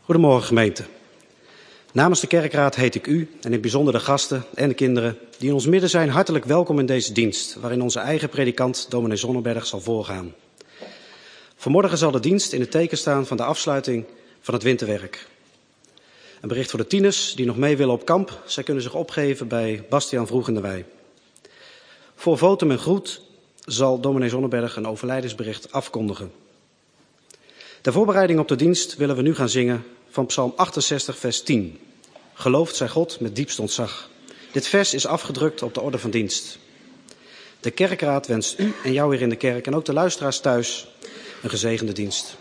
Goedemorgen gemeente. Namens de kerkraad heet ik u en in het bijzonder de gasten en de kinderen die in ons midden zijn hartelijk welkom in deze dienst, waarin onze eigen predikant dominee Zonneberg zal voorgaan. Vanmorgen zal de dienst in het teken staan van de afsluiting van het winterwerk. Een bericht voor de tieners die nog mee willen op kamp. Zij kunnen zich opgeven bij Bastiaan Vroeg in de Wei. Voor votum en groet zal dominee Zonneberg een overlijdensbericht afkondigen. Ter voorbereiding op de dienst willen we nu gaan zingen van Psalm 68, vers 10. Geloofd zij God met diepst ontzag. Dit vers is afgedrukt op de orde van dienst. De kerkraad wenst u en jou hier in de kerk en ook de luisteraars thuis een gezegende dienst.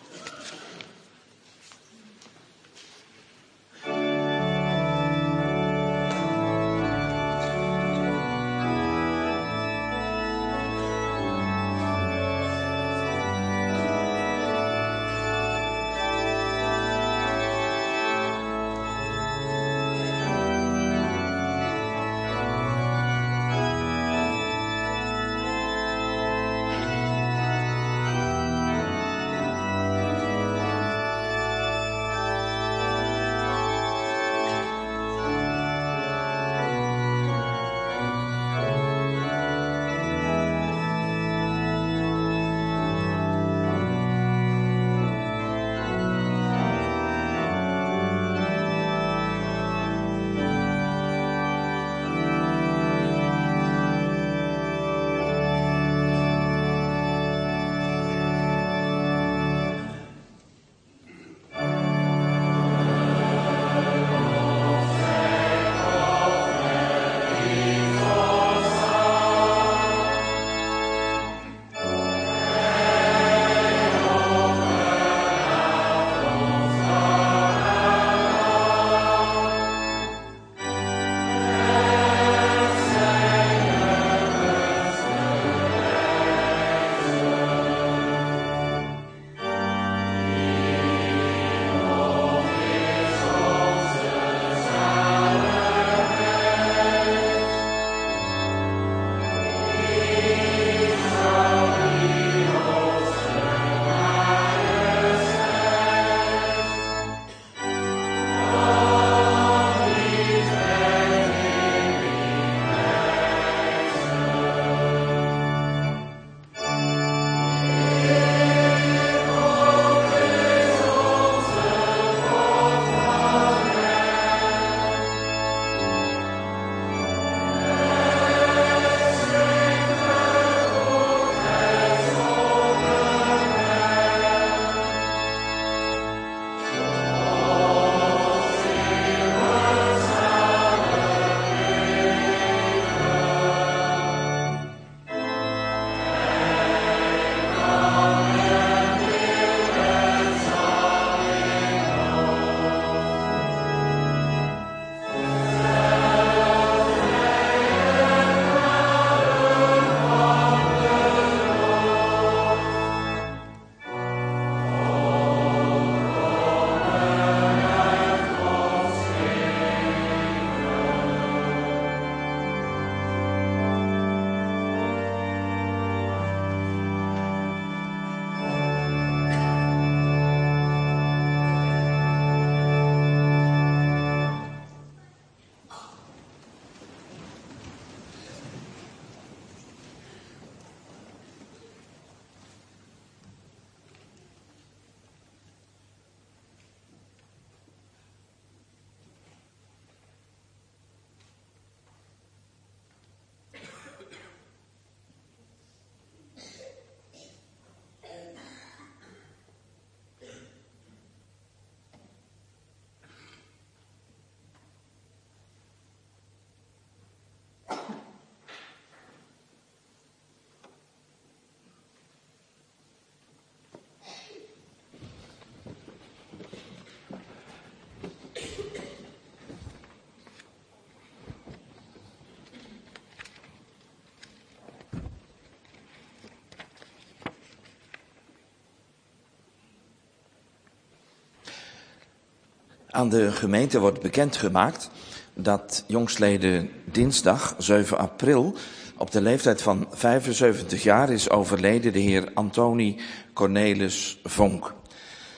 Aan de gemeente wordt bekendgemaakt dat jongstleden dinsdag 7 april op de leeftijd van 75 jaar is overleden de heer Antoni Cornelis Vonk. Het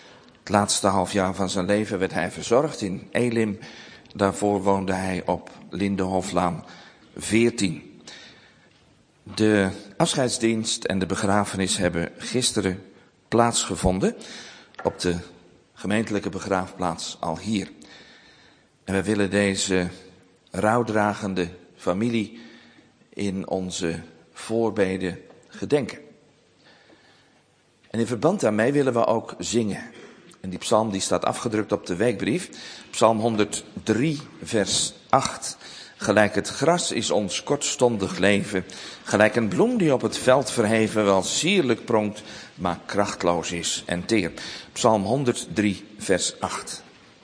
Het laatste halfjaar van zijn leven werd hij verzorgd in Elim. Daarvoor woonde hij op Lindehoflaan 14. De afscheidsdienst en de begrafenis hebben gisteren plaatsgevonden op de gemeentelijke begraafplaats al hier. En we willen deze rouwdragende familie in onze voorbeden gedenken. En in verband daarmee willen we ook zingen. En die psalm die staat afgedrukt op de weekbrief. Psalm 103 vers 8. Gelijk het gras is ons kortstondig leven. Gelijk een bloem die op het veld verheven wel sierlijk pronkt, maar krachtloos is en teer. Psalm 103 vers 8.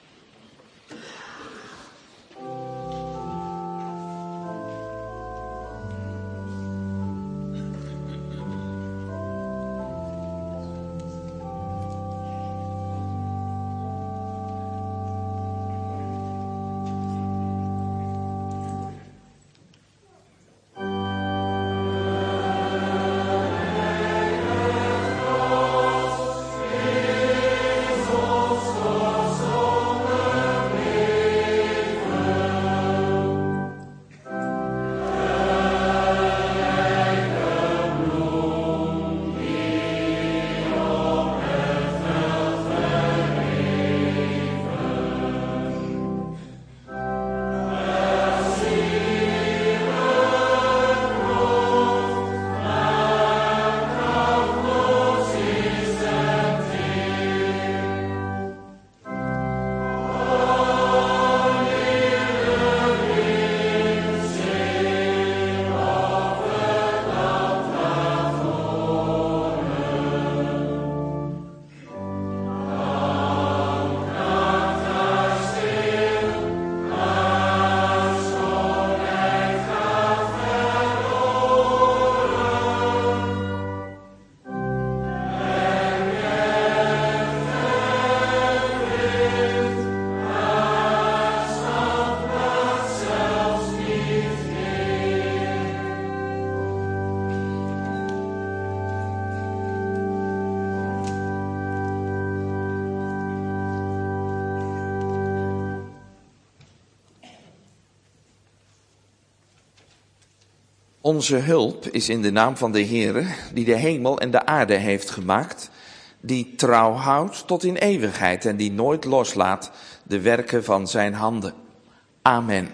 Onze hulp is in de naam van de Heere, die de hemel en de aarde heeft gemaakt, die trouw houdt tot in eeuwigheid en die nooit loslaat de werken van zijn handen. Amen.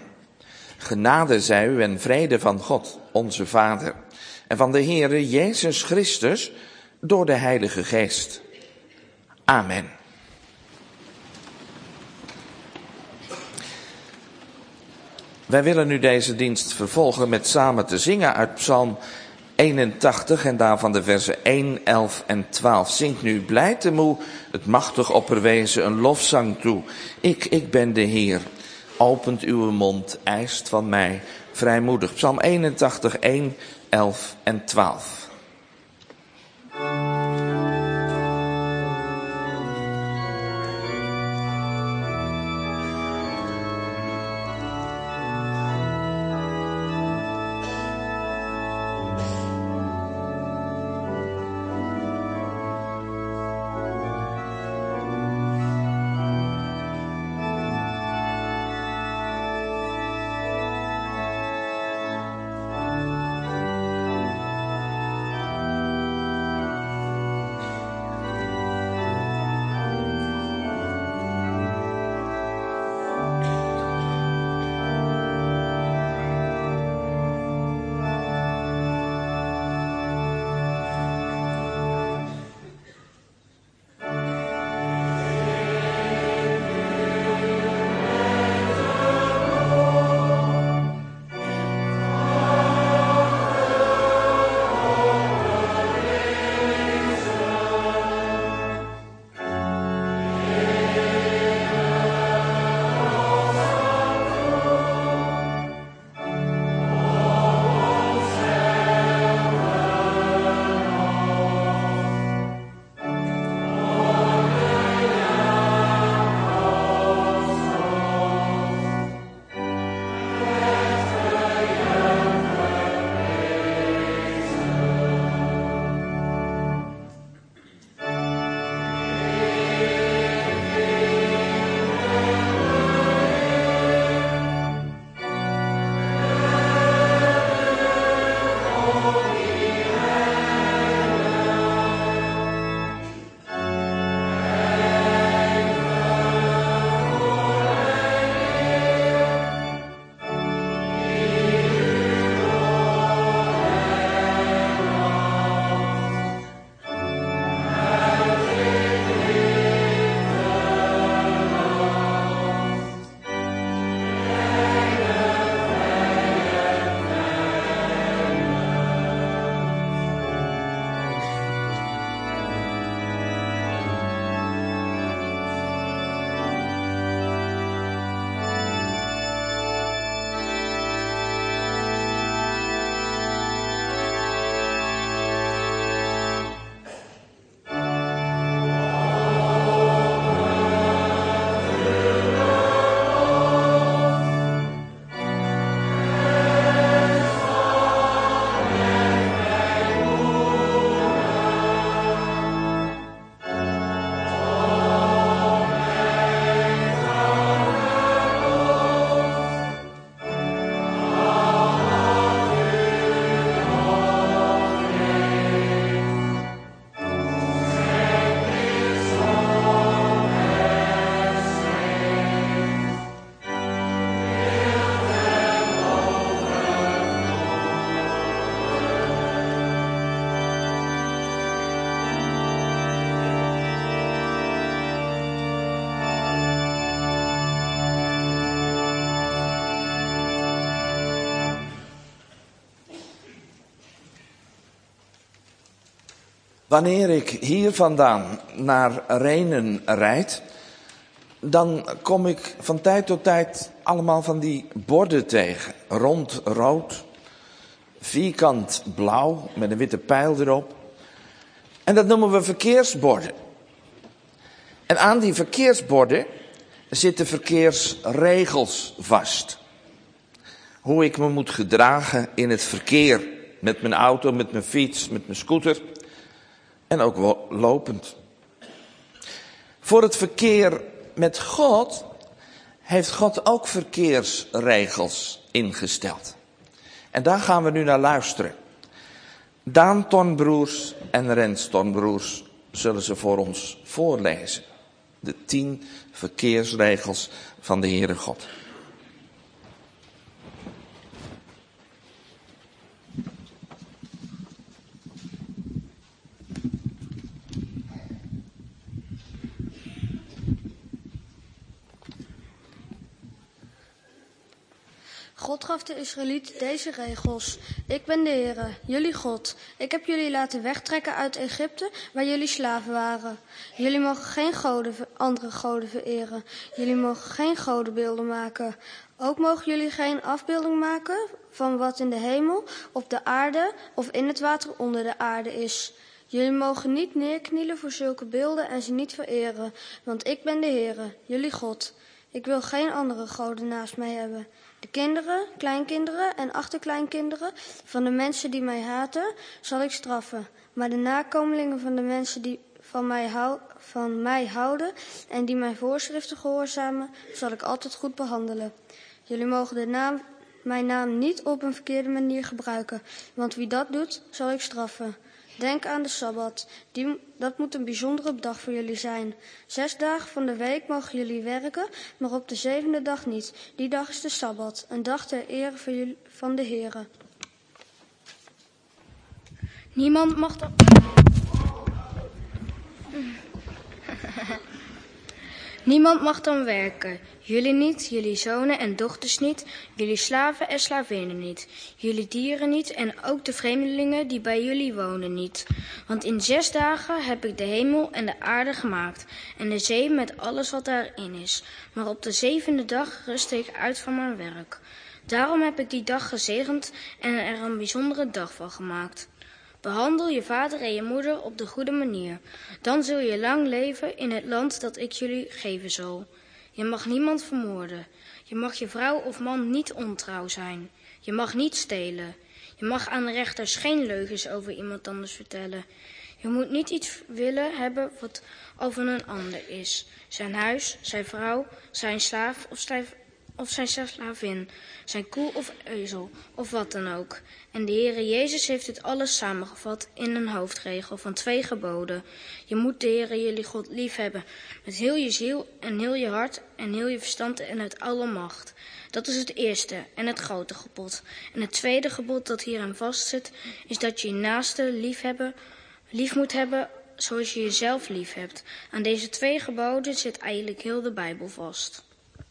Genade zij u en vrede van God, onze Vader, en van de Heere Jezus Christus door de Heilige Geest. Amen. Wij willen nu deze dienst vervolgen met samen te zingen uit Psalm 81 en daarvan de versen 1, 11 en 12. Zingt nu blij te moe, het machtig opperwezen, een lofzang toe. Ik ben de Heer, opent uw mond, eist van mij vrijmoedig. Psalm 81, 1, 11 en 12. Wanneer ik hier vandaan naar Rhenen rijd, dan kom ik van tijd tot tijd allemaal van die borden tegen. Rond rood, vierkant blauw met een witte pijl erop. En dat noemen we verkeersborden. En aan die verkeersborden zitten verkeersregels vast. Hoe ik me moet gedragen in het verkeer. Met mijn auto, met mijn fiets, met mijn scooter. En ook lopend. Voor het verkeer met God heeft God ook verkeersregels ingesteld. En daar gaan we nu naar luisteren. Daan Tornbroers en Rens Tornbroers zullen ze voor ons voorlezen. De 10 verkeersregels van de Heere God. God gaf de Israëlieten deze regels. Ik ben de Heere, jullie God. Ik heb jullie laten wegtrekken uit Egypte, waar jullie slaven waren. Jullie mogen geen andere goden vereren. Jullie mogen geen godenbeelden maken. Ook mogen jullie geen afbeelding maken van wat in de hemel, op de aarde of in het water onder de aarde is. Jullie mogen niet neerknielen voor zulke beelden en ze niet vereren, want ik ben de Heere, jullie God. Ik wil geen andere goden naast mij hebben. De kinderen, kleinkinderen en achterkleinkinderen van de mensen die mij haten, zal ik straffen. Maar de nakomelingen van de mensen die van mij houden en die mijn voorschriften gehoorzamen, zal ik altijd goed behandelen. Jullie mogen mijn naam niet op een verkeerde manier gebruiken, want wie dat doet, zal ik straffen. Denk aan de Sabbat. Dat moet een bijzondere dag voor jullie zijn. 6 dagen van de week mogen jullie werken, maar op de 7e dag niet. Die dag is de Sabbat, een dag ter ere van de Heere. Niemand mag dan... Niemand mag dan werken. Jullie niet, jullie zonen en dochters niet, jullie slaven en slavinnen niet, jullie dieren niet en ook de vreemdelingen die bij jullie wonen niet. Want in 6 dagen heb ik de hemel en de aarde gemaakt en de zee met alles wat daarin is. Maar op de 7e dag rustte ik uit van mijn werk. Daarom heb ik die dag gezegend en er een bijzondere dag van gemaakt. Behandel je vader en je moeder op de goede manier. Dan zul je lang leven in het land dat ik jullie geven zal. Je mag niemand vermoorden. Je mag je vrouw of man niet ontrouw zijn. Je mag niet stelen. Je mag aan de rechters geen leugens over iemand anders vertellen. Je moet niet iets willen hebben wat over een ander is. Zijn huis, zijn vrouw, zijn slaaf of zijn slavin, zijn koe of ezel, of wat dan ook. En de Heere Jezus heeft dit alles samengevat in een hoofdregel van 2 geboden. Je moet de Heere jullie God lief hebben, met heel je ziel en heel je hart en heel je verstand en uit alle macht. Dat is het eerste en het grote gebod. En het tweede gebod dat hierin vastzit, is dat je je naaste lief moet hebben zoals je jezelf lief hebt. Aan deze 2 geboden zit eigenlijk heel de Bijbel vast.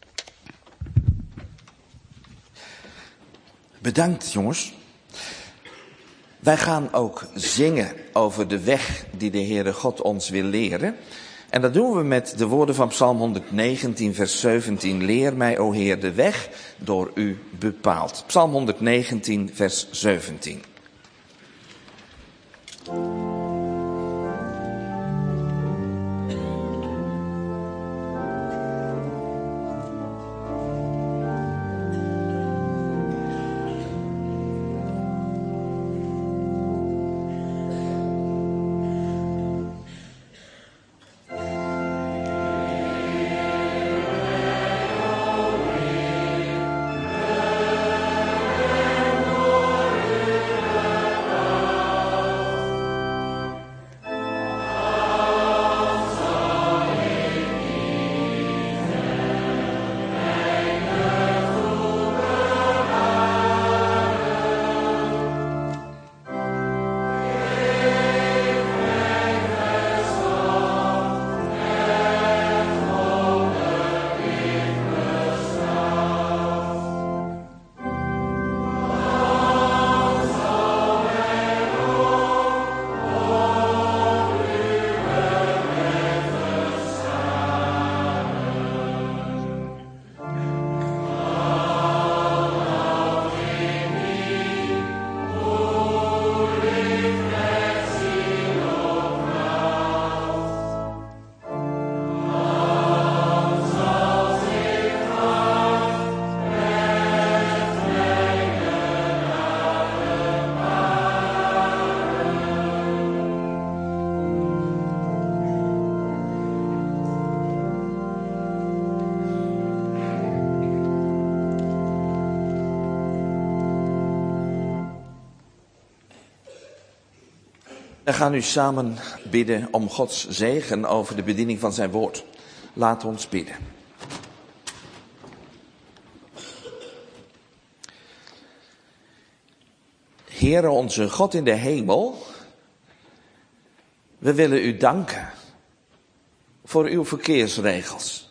Bedankt, jongens. Wij gaan ook zingen over de weg die de Heere God ons wil leren. En dat doen we met de woorden van Psalm 119, vers 17. Leer mij, o Heer, de weg door u bepaald. Psalm 119, vers 17. We gaan nu samen bidden om Gods zegen over de bediening van zijn woord. Laat ons bidden. Heere onze God in de hemel, we willen u danken voor uw verkeersregels.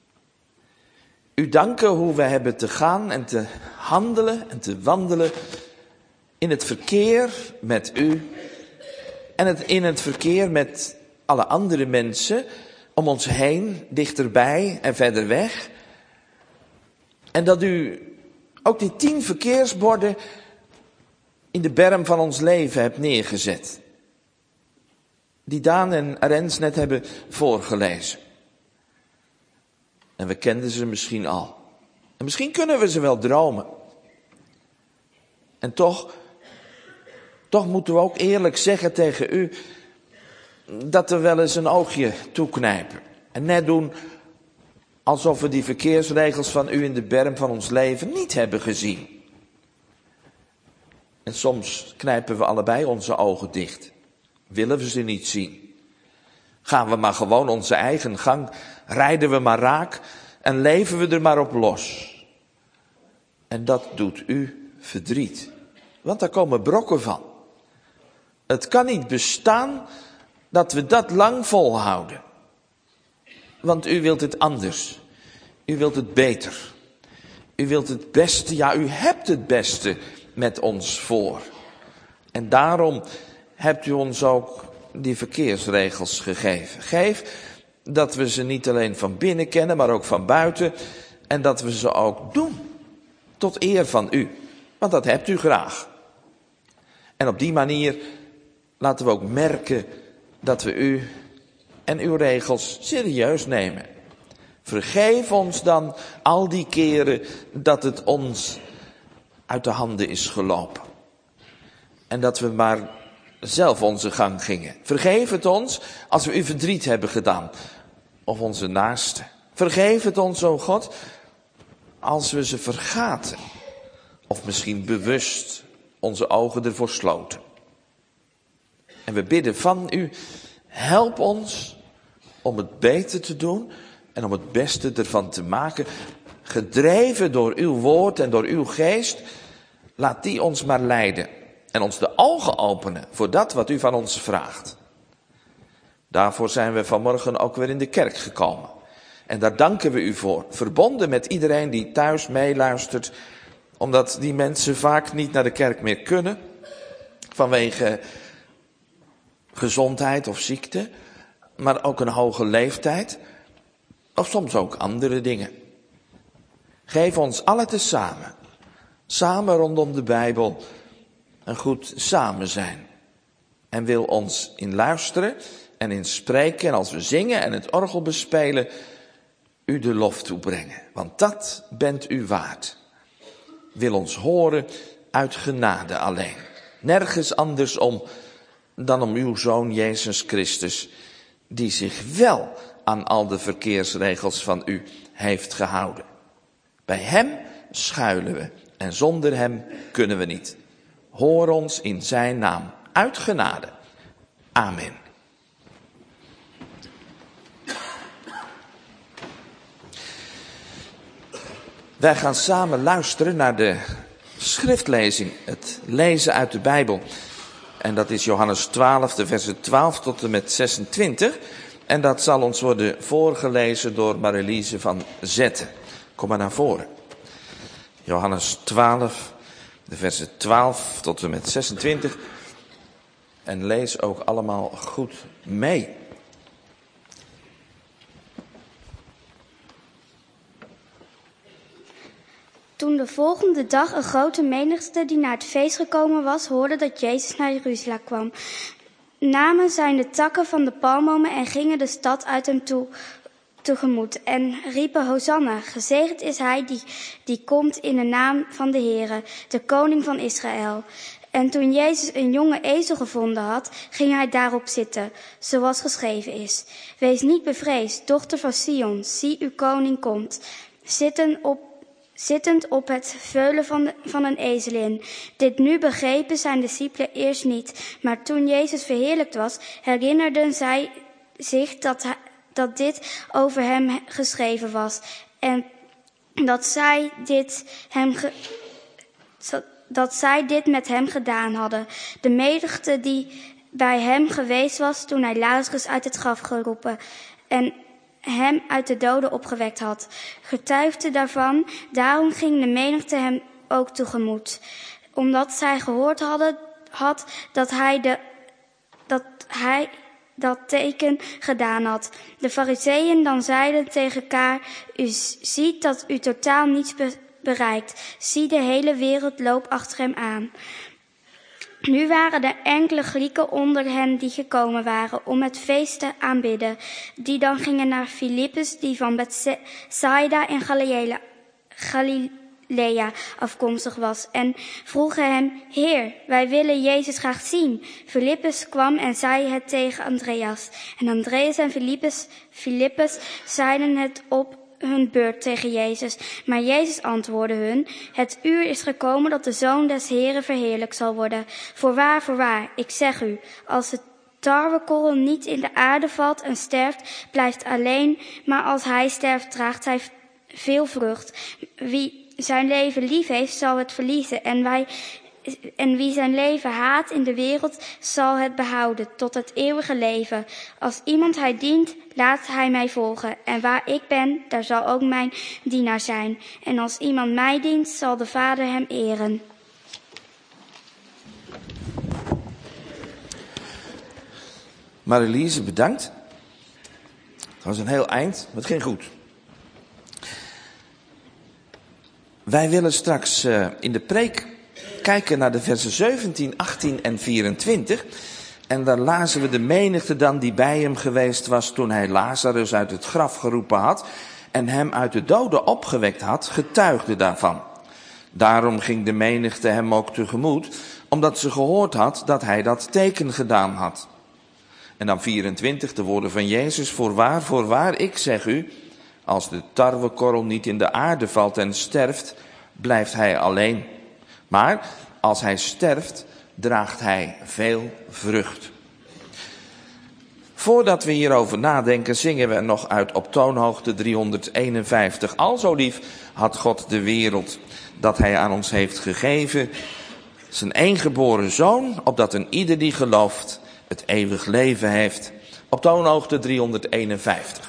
U danken hoe we hebben te gaan en te handelen en te wandelen in het verkeer met u en in het verkeer met alle andere mensen om ons heen, dichterbij en verder weg. En dat u ook die 10 verkeersborden in de berm van ons leven hebt neergezet. Die Daan en Rens net hebben voorgelezen. En we kenden ze misschien al. En misschien kunnen we ze wel dromen. En toch moeten we ook eerlijk zeggen tegen u dat we wel eens een oogje toeknijpen. En net doen alsof we die verkeersregels van u in de berm van ons leven niet hebben gezien. En soms knijpen we allebei onze ogen dicht. Willen we ze niet zien. Gaan we maar gewoon onze eigen gang. Rijden we maar raak. En leven we er maar op los. En dat doet u verdriet. Want daar komen brokken van. Het kan niet bestaan dat we dat lang volhouden. Want u wilt het anders. U wilt het beter. U wilt het beste. Ja, u hebt het beste met ons voor. En daarom hebt u ons ook die verkeersregels gegeven. Geef dat we ze niet alleen van binnen kennen, maar ook van buiten. En dat we ze ook doen. Tot eer van u. Want dat hebt u graag. En op die manier laten we ook merken dat we u en uw regels serieus nemen. Vergeef ons dan al die keren dat het ons uit de handen is gelopen. En dat we maar zelf onze gang gingen. Vergeef het ons als we u verdriet hebben gedaan. Of onze naasten. Vergeef het ons, o God, als we ze vergaten. Of misschien bewust onze ogen ervoor sloten. En we bidden van u, help ons om het beter te doen en om het beste ervan te maken. Gedreven door uw woord en door uw geest, laat die ons maar leiden. En ons de ogen openen voor dat wat u van ons vraagt. Daarvoor zijn we vanmorgen ook weer in de kerk gekomen. En daar danken we u voor. Verbonden met iedereen die thuis meeluistert. Omdat die mensen vaak niet naar de kerk meer kunnen. Vanwege gezondheid of ziekte. Maar ook een hoge leeftijd. Of soms ook andere dingen. Geef ons allen tezamen. Samen rondom de Bijbel. Een goed samen zijn. En wil ons in luisteren en in spreken en als we zingen en het orgel bespelen, u de lof toebrengen. Want dat bent u waard. Wil ons horen uit genade alleen. Nergens anders om dan om uw Zoon Jezus Christus, die zich wel aan al de verkeersregels van u heeft gehouden. Bij hem schuilen we en zonder hem kunnen we niet. Hoor ons in zijn naam uit genade. Amen. Wij gaan samen luisteren naar de schriftlezing, het lezen uit de Bijbel. En dat is Johannes 12, de versen 12 tot en met 26. En dat zal ons worden voorgelezen door Mareliese van Zetten. Kom maar naar voren. Johannes 12, de versen 12 tot en met 26. En lees ook allemaal goed mee. Toen de volgende dag een grote menigte die naar het feest gekomen was, hoorde dat Jezus naar Jeruzalem kwam, namen zij de takken van de palmbomen en gingen de stad uit hem tegemoet en riepen Hosanna, gezegend is hij die komt in de naam van de Heere, de koning van Israël. En toen Jezus een jonge ezel gevonden had, ging hij daarop zitten, zoals geschreven is. Wees niet bevreesd, dochter van Sion, zie uw koning komt, zitten op zittend op het veulen van een ezelin. Dit nu begrepen zijn discipelen eerst niet. Maar toen Jezus verheerlijkt was, herinnerden zij zich dat dit over hem geschreven was. En dat zij dit met hem gedaan hadden. De menigte die bij hem geweest was toen hij Lazarus uit het graf geroepen en hem uit de doden opgewekt had, getuigde daarvan. Daarom ging de menigte hem ook tegemoet, omdat zij gehoord had dat hij dat teken gedaan had. De Farizeeën dan zeiden tegen elkaar: u ziet dat u totaal niets bereikt. Zie, de hele wereld loopt achter hem aan. Nu waren er enkele Grieken onder hen die gekomen waren om het feest te aanbidden. Die dan gingen naar Filippus, die van Bethsaida in Galilea afkomstig was, en vroegen hem: Heer, wij willen Jezus graag zien. Filippus kwam en zei het tegen Andreas. En Andreas en Filippus zeiden het op hun beurt tegen Jezus. Maar Jezus antwoordde hun: het uur is gekomen dat de Zoon des Heren verheerlijkt zal worden. Voorwaar, ik zeg u, als de tarwekorrel niet in de aarde valt en sterft, blijft alleen, maar als hij sterft, draagt hij veel vrucht. Wie zijn leven lief heeft, zal het verliezen. En wie zijn leven haat in de wereld, zal het behouden tot het eeuwige leven. Als iemand hij dient, laat hij mij volgen. En waar ik ben, daar zal ook mijn dienaar zijn. En als iemand mij dient, zal de Vader hem eren. Marie-Lise, bedankt. Het was een heel eind, maar het ging goed. Wij willen straks in de preek kijken naar de versen 17, 18 en 24. En daar lazen we de menigte dan die bij hem geweest was toen hij Lazarus uit het graf geroepen had en hem uit de doden opgewekt had, getuigde daarvan. Daarom ging de menigte hem ook tegemoet, omdat ze gehoord had dat hij dat teken gedaan had. En dan 24, de woorden van Jezus: voorwaar, ik zeg u, als de tarwekorrel niet in de aarde valt en sterft, blijft hij alleen. Maar als hij sterft, draagt hij veel vrucht. Voordat we hierover nadenken, zingen we nog uit op toonhoogte 351. Al zo lief had God de wereld, dat hij aan ons heeft gegeven zijn eengeboren zoon, opdat een ieder die gelooft het eeuwig leven heeft. Op toonhoogte 351.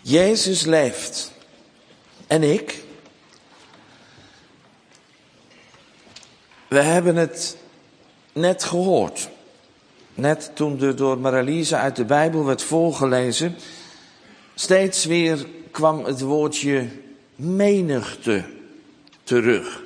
Jezus leeft. En ik? We hebben het net gehoord. Net toen er door Maraliese uit de Bijbel werd voorgelezen. Steeds weer kwam het woordje menigte terug.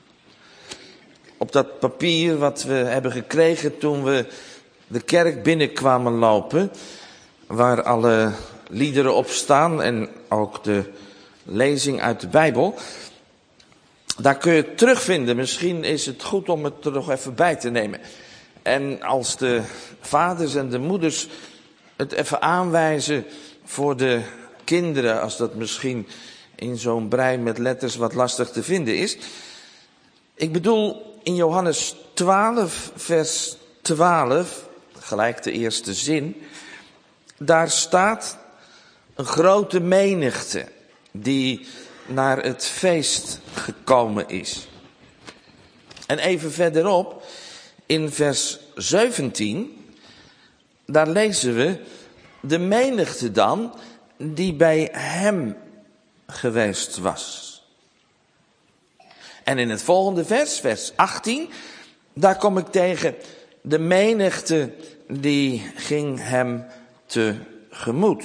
Op dat papier wat we hebben gekregen toen we de kerk binnenkwamen lopen. Waar alle liederen op staan en ook de lezing uit de Bijbel. Daar kun je het terugvinden. Misschien is het goed om het er nog even bij te nemen. En als de vaders en de moeders het even aanwijzen voor de kinderen, als dat misschien in zo'n brei met letters wat lastig te vinden is. Ik bedoel in Johannes 12, vers 12, gelijk de eerste zin. Daar staat een grote menigte die naar het feest gekomen is. En even verderop, in vers 17, daar lezen we de menigte dan die bij hem geweest was. En in het volgende vers, vers 18, daar kom ik tegen de menigte die ging hem tegemoet.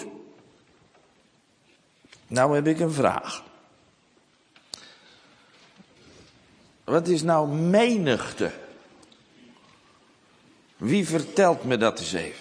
Nou heb ik een vraag. Wat is nou menigte? Wie vertelt me dat eens even?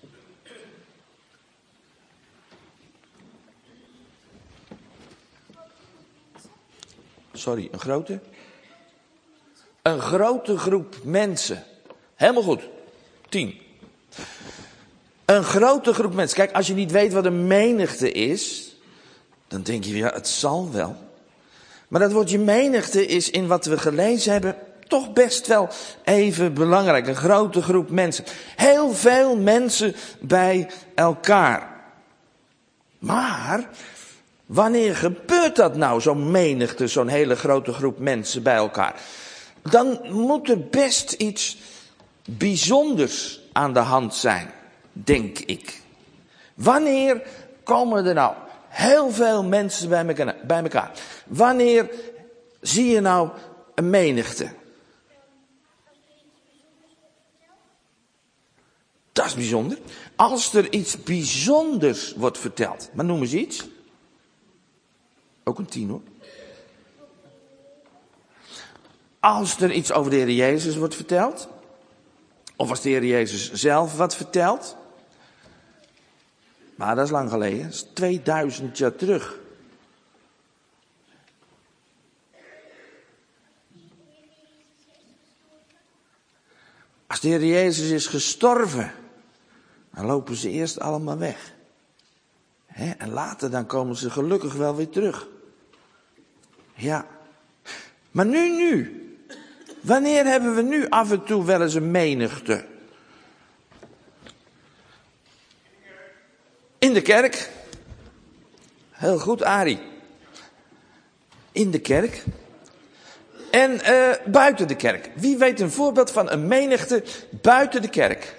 Sorry, een grote? Een grote groep mensen. Helemaal goed. 10. Een grote groep mensen. Kijk, als je niet weet wat een menigte is, dan denk je, ja, het zal wel. Maar dat woordje menigte is in wat we gelezen hebben toch best wel even belangrijk. Een grote groep mensen. Heel veel mensen bij elkaar. Maar wanneer gebeurt dat nou, zo'n menigte, zo'n hele grote groep mensen bij elkaar? Dan moet er best iets bijzonders aan de hand zijn, denk ik. Wanneer komen er nou heel veel mensen bij elkaar? Wanneer zie je nou een menigte? Dat is bijzonder. Als er iets bijzonders wordt verteld. Maar noem eens iets. Ook een 10 hoor. Als er iets over de Heer Jezus wordt verteld. Of als de Heer Jezus zelf wat vertelt. Maar dat is lang geleden. Dat is 2000 jaar terug. Als de Heer Jezus is gestorven, dan lopen ze eerst allemaal weg. En later dan komen ze gelukkig wel weer terug. Ja. Maar nu. Wanneer hebben we nu af en toe wel eens een menigte? In de kerk. Heel goed, Arie. In de kerk. En buiten de kerk. Wie weet een voorbeeld van een menigte buiten de kerk?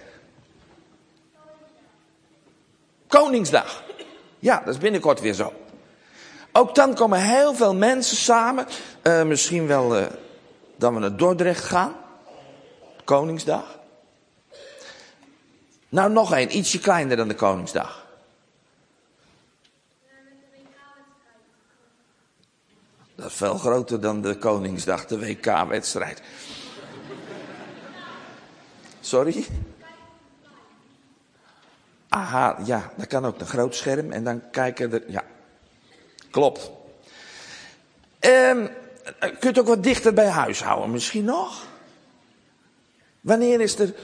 Koningsdag. Ja, dat is binnenkort weer zo. Ook dan komen heel veel mensen samen. Misschien wel dat we naar Dordrecht gaan. Koningsdag. Nou, nog één. Ietsje kleiner dan de Koningsdag. Dat is veel groter dan de Koningsdag, de WK-wedstrijd. Sorry? Aha, ja, dat kan ook een groot scherm en dan kijken er... Ja, klopt. Kun je het ook wat dichter bij huis houden, misschien nog? Wanneer is er...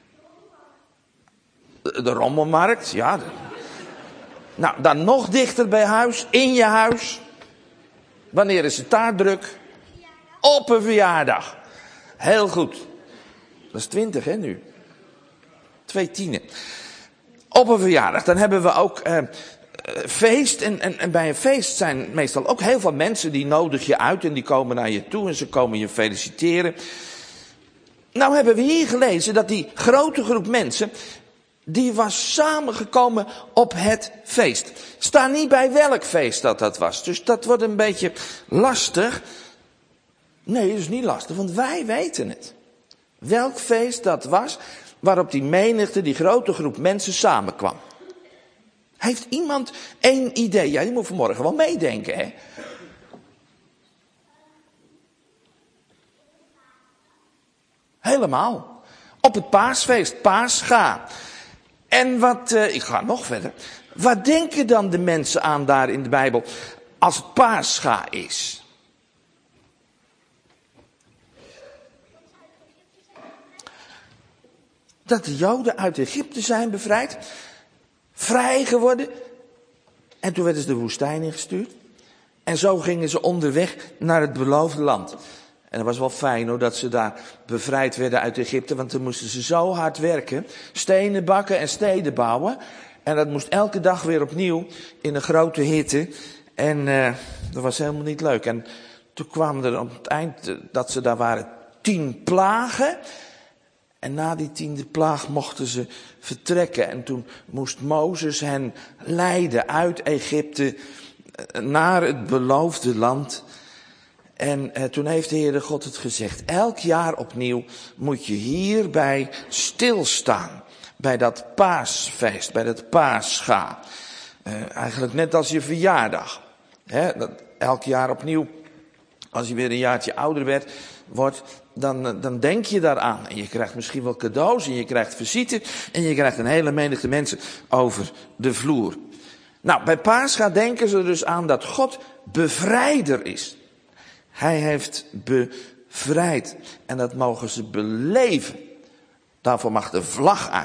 De rommelmarkt, ja. Nou, dan nog dichter bij huis, in je huis. Wanneer is het daar druk? Op een verjaardag. Heel goed. Dat is 20 hè nu. 2 tienen. Op een verjaardag. Dan hebben we ook feest. En bij een feest zijn meestal ook heel veel mensen die nodig je uit. En die komen naar je toe en ze komen je feliciteren. Nou hebben we hier gelezen dat die grote groep mensen die was samengekomen op het feest. Sta niet bij welk feest dat was. Dus dat wordt een beetje lastig. Nee, dat is niet lastig, want wij weten het. Welk feest dat was waarop die menigte, die grote groep mensen samenkwam. Heeft iemand één idee? Ja, die moet vanmorgen wel meedenken, hè? Helemaal. Op het paasfeest, Pascha. En ik ga nog verder. Wat denken dan de mensen aan daar in de Bijbel als het Pascha is? Dat de Joden uit Egypte zijn bevrijd, vrij geworden. En toen werden ze de woestijn ingestuurd. En zo gingen ze onderweg naar het beloofde land. En dat was wel fijn hoor, dat ze daar bevrijd werden uit Egypte. Want dan moesten ze zo hard werken. Stenen bakken en steden bouwen. En dat moest elke dag weer opnieuw in een grote hitte. En dat was helemaal niet leuk. En toen kwamen er op het eind dat ze daar waren 10 plagen. En na die 10e plaag mochten ze vertrekken. En toen moest Mozes hen leiden uit Egypte naar het beloofde land. En toen heeft de Heere God het gezegd. Elk jaar opnieuw moet je hierbij stilstaan. Bij dat paasfeest, bij dat Pascha. Eigenlijk net als je verjaardag. Elk jaar opnieuw, als je weer een jaartje ouder wordt, dan denk je daaraan. En je krijgt misschien wel cadeaus en je krijgt visite. En je krijgt een hele menigte mensen over de vloer. Nou, bij Pascha denken ze dus aan dat God bevrijder is. Hij heeft bevrijd. En dat mogen ze beleven. Daarvoor mag de vlag uit.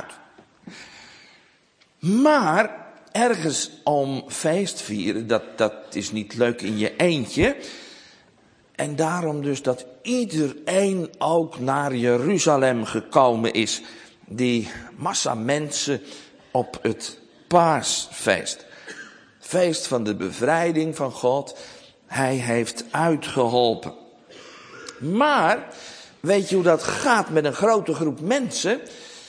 Maar ergens om feest vieren, dat is niet leuk in je eentje. En daarom dus dat iedereen ook naar Jeruzalem gekomen is. Die massa mensen op het paasfeest. Feest van de bevrijding van God. Hij heeft uitgeholpen. Maar, weet je hoe dat gaat met een grote groep mensen?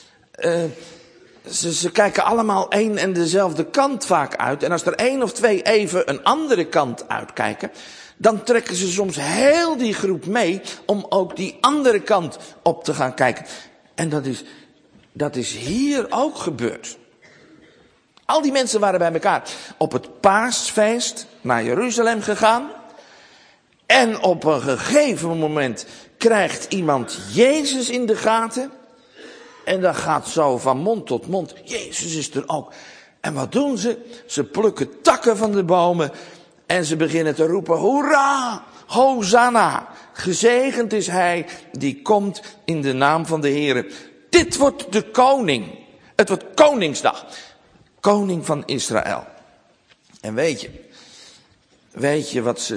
Ze kijken allemaal één en dezelfde kant vaak uit. En als er 1 of 2 even een andere kant uitkijken, dan trekken ze soms heel die groep mee om ook die andere kant op te gaan kijken. En dat is hier ook gebeurd. Al die mensen waren bij elkaar op het paasfeest naar Jeruzalem gegaan. En op een gegeven moment krijgt iemand Jezus in de gaten. En dat gaat zo van mond tot mond. Jezus is er ook. En wat doen ze? Ze plukken takken van de bomen. En ze beginnen te roepen, hoera, Hosanna. Gezegend is hij die komt in de naam van de Heere. Dit wordt de koning. Het wordt Koningsdag. Koning van Israël. En weet je wat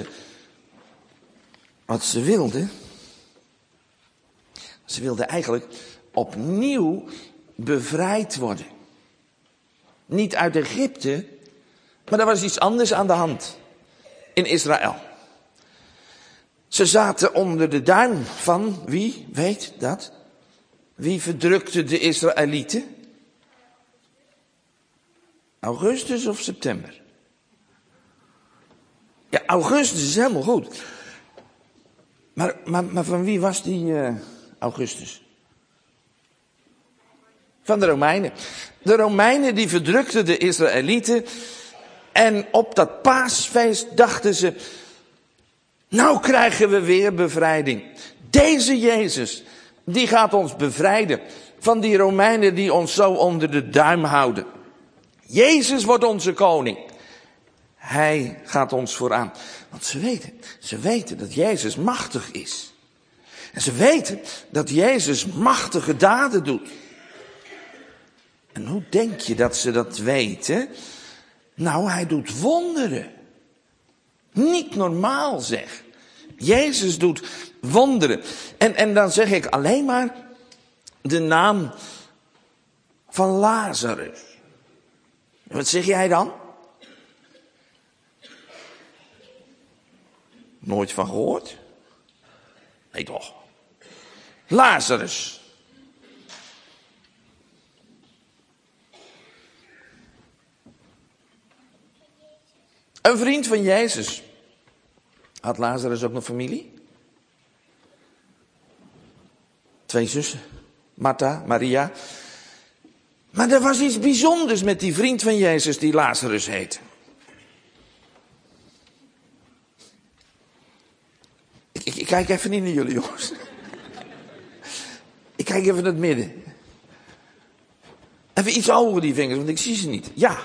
ze wilden? Ze wilden eigenlijk opnieuw bevrijd worden. Niet uit Egypte, maar er was iets anders aan de hand in Israël. Ze zaten onder de duim van, wie weet dat? Wie verdrukte de Israëlieten? Augustus of september? Ja, Augustus is helemaal goed. Maar van wie was die Augustus? Van de Romeinen. De Romeinen die verdrukten de Israëlieten. En op dat paasfeest dachten ze, nou krijgen we weer bevrijding. Deze Jezus, die gaat ons bevrijden van die Romeinen die ons zo onder de duim houden. Jezus wordt onze koning. Hij gaat ons vooraan. Want ze weten dat Jezus machtig is. En ze weten dat Jezus machtige daden doet. En hoe denk je dat ze dat weten? Nou, hij doet wonderen. Niet normaal zeg. Jezus doet wonderen. En dan zeg ik alleen maar de naam van Lazarus. Wat zeg jij dan? Nooit van gehoord? Nee toch. Lazarus. Een vriend van Jezus. Had Lazarus ook nog familie? 2 zussen. Martha, Maria. Maar er was iets bijzonders met die vriend van Jezus die Lazarus heette. Ik kijk even niet naar jullie, jongens. Ik kijk even naar het midden. Even iets over die vingers, want ik zie ze niet. Ja.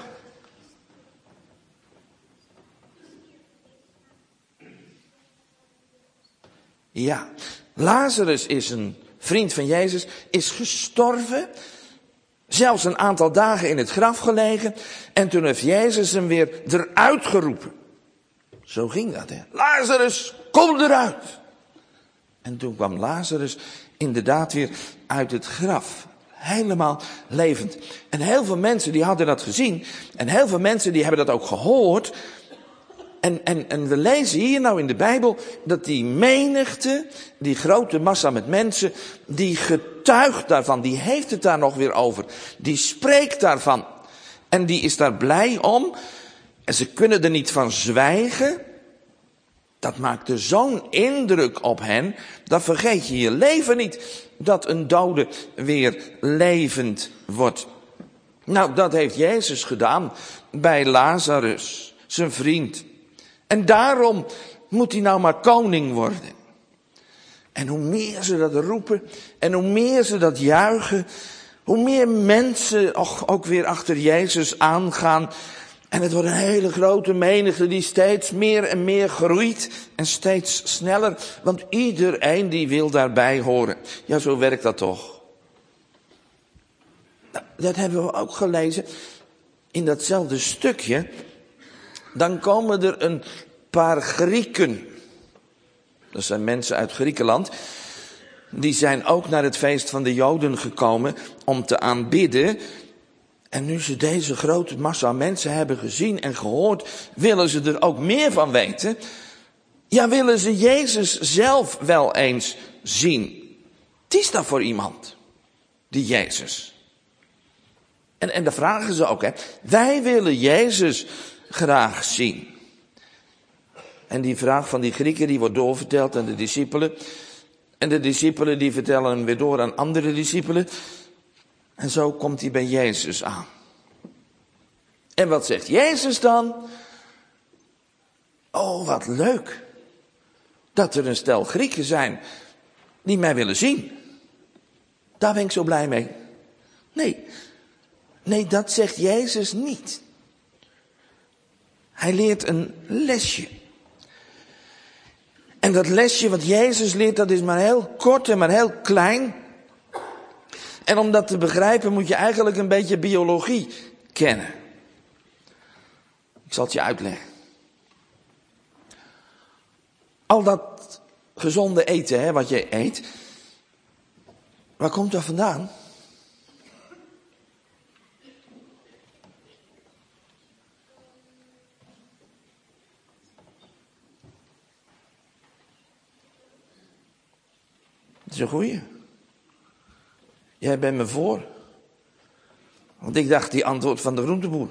Ja. Lazarus is een vriend van Jezus, is gestorven. Zelfs een aantal dagen in het graf gelegen. En toen heeft Jezus hem weer eruit geroepen. Zo ging dat, hè. Lazarus, kom eruit. En toen kwam Lazarus inderdaad weer uit het graf. Helemaal levend. En heel veel mensen die hadden dat gezien. En heel veel mensen die hebben dat ook gehoord. En we lezen hier nou in de Bijbel dat die menigte, die grote massa met mensen, die getuigt daarvan, die heeft het daar nog weer over. Die spreekt daarvan. En die is daar blij om. En ze kunnen er niet van zwijgen. Dat maakte zo'n indruk op hen, dat vergeet je je leven niet, dat een dode weer levend wordt. Nou, dat heeft Jezus gedaan bij Lazarus, zijn vriend. En daarom moet hij nou maar koning worden. En hoe meer ze dat roepen en hoe meer ze dat juichen, hoe meer mensen ook weer achter Jezus aangaan. En het wordt een hele grote menigte die steeds meer en meer groeit en steeds sneller. Want iedereen die wil daarbij horen. Ja, zo werkt dat toch. Nou, dat hebben we ook gelezen in datzelfde stukje. Dan komen er een paar Grieken. Dat zijn mensen uit Griekenland. Die zijn ook naar het feest van de Joden gekomen om te aanbidden. En nu ze deze grote massa mensen hebben gezien en gehoord, willen ze er ook meer van weten. Ja, willen ze Jezus zelf wel eens zien. Wat is dat voor iemand, die Jezus? En dan vragen ze ook, hè. Wij willen Jezus graag zien. En die vraag van die Grieken, die wordt doorverteld aan de discipelen. En de discipelen die vertellen hem weer door aan andere discipelen. En zo komt hij bij Jezus aan. En wat zegt Jezus dan? Oh, wat leuk. Dat er een stel Grieken zijn die mij willen zien. Daar ben ik zo blij mee. Nee, dat zegt Jezus niet. Hij leert een lesje. En dat lesje wat Jezus leert, dat is maar heel kort en maar heel klein. En om dat te begrijpen moet je eigenlijk een beetje biologie kennen. Ik zal het je uitleggen. Al dat gezonde eten, hè, wat je eet, waar komt dat vandaan? Dat is een goeie. Jij bent me voor. Want ik dacht die antwoord van de groenteboer.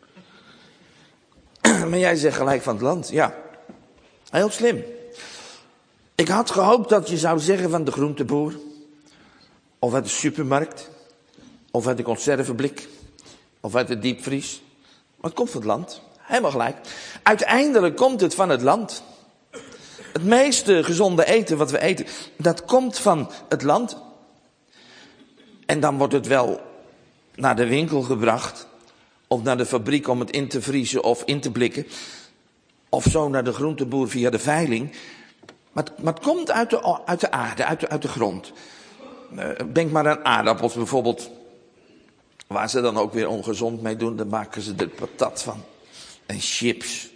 Maar jij zegt gelijk van het land. Ja, heel slim. Ik had gehoopt dat je zou zeggen van de groenteboer. Of uit de supermarkt. Of uit de conserveblik. Of uit de diepvries. Maar het komt van het land. Helemaal gelijk. Uiteindelijk komt het van het land. Het meeste gezonde eten wat we eten, dat komt van het land. En dan wordt het wel naar de winkel gebracht. Of naar de fabriek om het in te vriezen of in te blikken. Of zo naar de groenteboer via de veiling. Maar het komt uit de aarde, uit de grond. Denk maar aan aardappels bijvoorbeeld. Waar ze dan ook weer ongezond mee doen. Dan maken ze er patat van. En chips.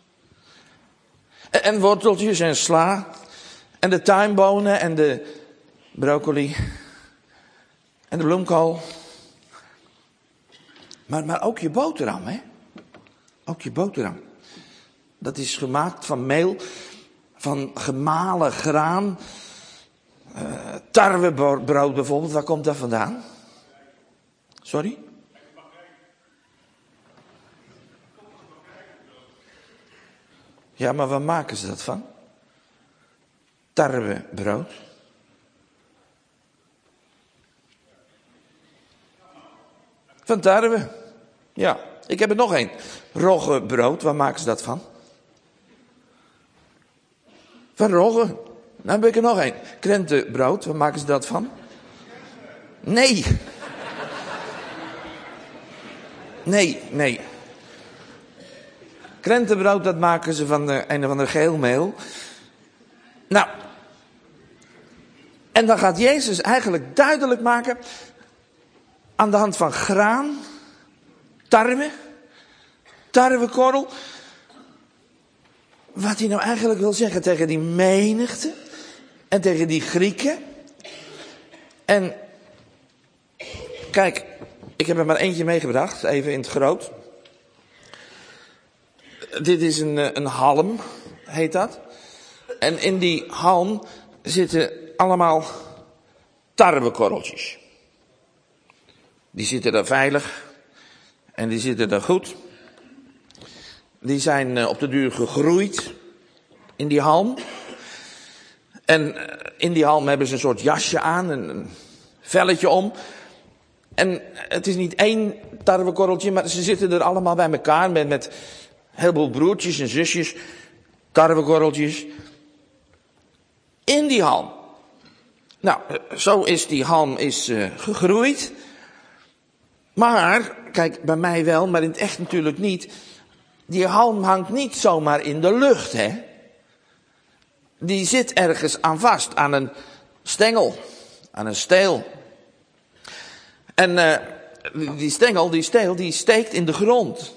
En worteltjes en sla. En de tuinbonen en de broccoli. En de bloemkool. Maar ook je boterham, hè. Ook je boterham. Dat is gemaakt van meel. Van gemalen graan. Tarwebrood bijvoorbeeld. Waar komt dat vandaan? Sorry? Ja, maar waar maken ze dat van? Tarwebrood. Van tarwe. Ja, ik heb er nog één. Roggebrood, waar maken ze dat van? Van rogge. Nou heb ik er nog één. Krentenbrood, waar maken ze dat van? Nee. Nee. Krentenbrood, dat maken ze van een of ander geelmeel. Nou, en dan gaat Jezus eigenlijk duidelijk maken, aan de hand van graan, tarwekorrel, wat hij nou eigenlijk wil zeggen tegen die menigte en tegen die Grieken. En kijk, ik heb er maar eentje meegebracht, even in het groot. Dit is een halm, heet dat. En in die halm zitten allemaal tarwekorreltjes. Die zitten daar veilig en die zitten daar goed. Die zijn op de duur gegroeid in die halm. En in die halm hebben ze een soort jasje aan, een velletje om. En het is niet één tarwekorreltje, maar ze zitten er allemaal bij elkaar met een heleboel broertjes en zusjes, tarwekorreltjes, in die halm. Nou, zo is die halm gegroeid. Maar, kijk, bij mij wel, maar in het echt natuurlijk niet. Die halm hangt niet zomaar in de lucht, hè. Die zit ergens aan vast, aan een stengel, aan een steel. En die steel, die steekt in de grond.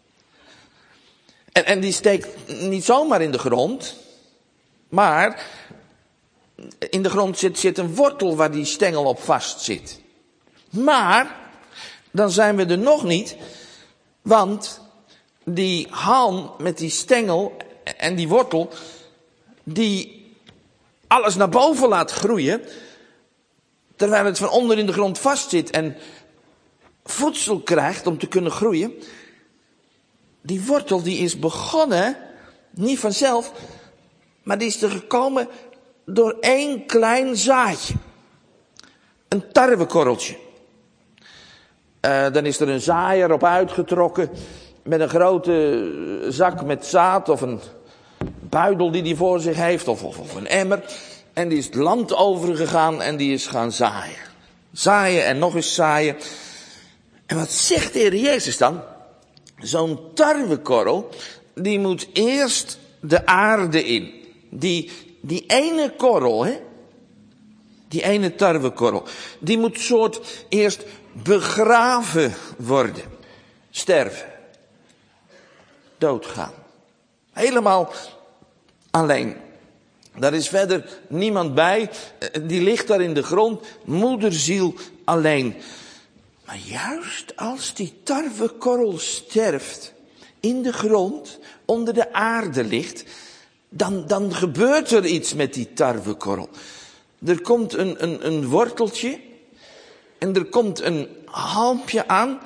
En die steekt niet zomaar in de grond, maar in de grond zit een wortel waar die stengel op vast zit. Maar dan zijn we er nog niet, want die halm met die stengel en die wortel, die alles naar boven laat groeien, terwijl het van onder in de grond vastzit en voedsel krijgt om te kunnen groeien. Die wortel die is begonnen, niet vanzelf, maar die is er gekomen door één klein zaadje. Een tarwekorreltje. Dan is er een zaaier op uitgetrokken met een grote zak met zaad of een buidel die hij voor zich heeft of een emmer. En die is het land overgegaan en die is gaan zaaien. Zaaien en nog eens zaaien. En wat zegt de Heer Jezus dan? Zo'n tarwekorrel, die moet eerst de aarde in. Die ene korrel, hè? Die ene tarwekorrel, die moet soort eerst begraven worden. Sterven. Doodgaan. Helemaal alleen. Daar is verder niemand bij. Die ligt daar in de grond. Moederziel alleen. Maar juist als die tarwekorrel sterft, in de grond, onder de aarde ligt, dan gebeurt er iets met die tarwekorrel. Er komt een worteltje en er komt een halmpje aan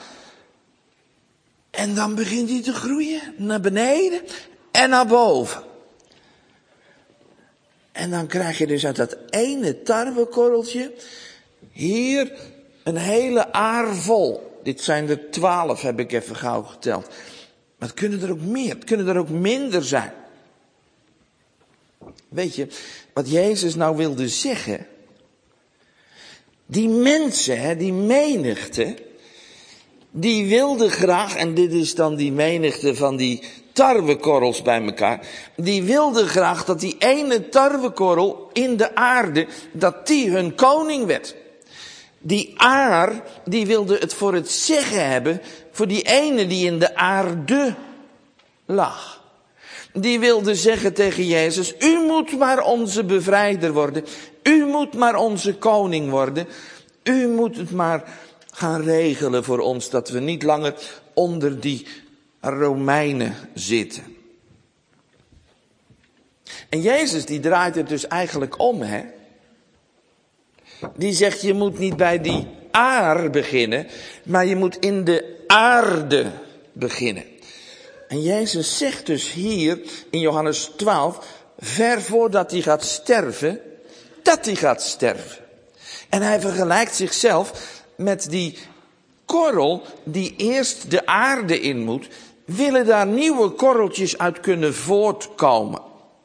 en dan begint hij te groeien naar beneden en naar boven. En dan krijg je dus uit dat ene tarwekorreltje hier een hele aar vol. Dit zijn er 12, heb ik even gauw geteld. Maar het kunnen er ook meer, het kunnen er ook minder zijn. Weet je, wat Jezus nou wilde zeggen? Die mensen, die menigte, die wilden graag, en dit is dan die menigte van die tarwekorrels bij elkaar, die wilden graag dat die ene tarwekorrel in de aarde, dat die hun koning werd. Die aar, die wilde het voor het zeggen hebben voor die ene die in de aarde lag. Die wilde zeggen tegen Jezus, u moet maar onze bevrijder worden. U moet maar onze koning worden. U moet het maar gaan regelen voor ons, dat we niet langer onder die Romeinen zitten. En Jezus die draait het dus eigenlijk om, hè. Die zegt, je moet niet bij die aar beginnen, maar je moet in de aarde beginnen. En Jezus zegt dus hier in Johannes 12, ver voordat hij gaat sterven, dat hij gaat sterven. En hij vergelijkt zichzelf met die korrel die eerst de aarde in moet. Willen daar nieuwe korreltjes uit kunnen voortkomen?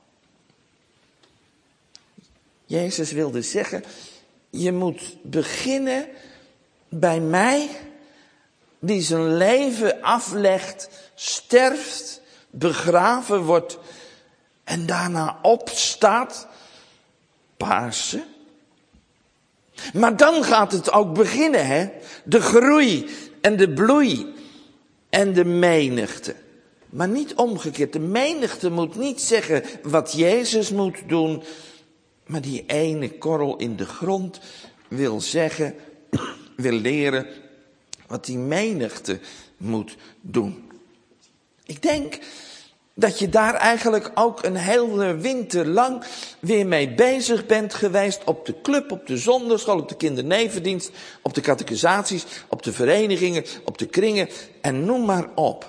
Jezus wilde zeggen, je moet beginnen bij mij, die zijn leven aflegt, sterft, begraven wordt en daarna opstaat, Pasen. Maar dan gaat het ook beginnen, hè? De groei en de bloei en de menigte. Maar niet omgekeerd. De menigte moet niet zeggen wat Jezus moet doen, maar die ene korrel in de grond wil zeggen, wil leren wat die menigte moet doen. Ik denk dat je daar eigenlijk ook een hele winter lang weer mee bezig bent geweest op de club, op de zondagschool, op de kindernevendienst, op de catechisaties, op de verenigingen, op de kringen en noem maar op.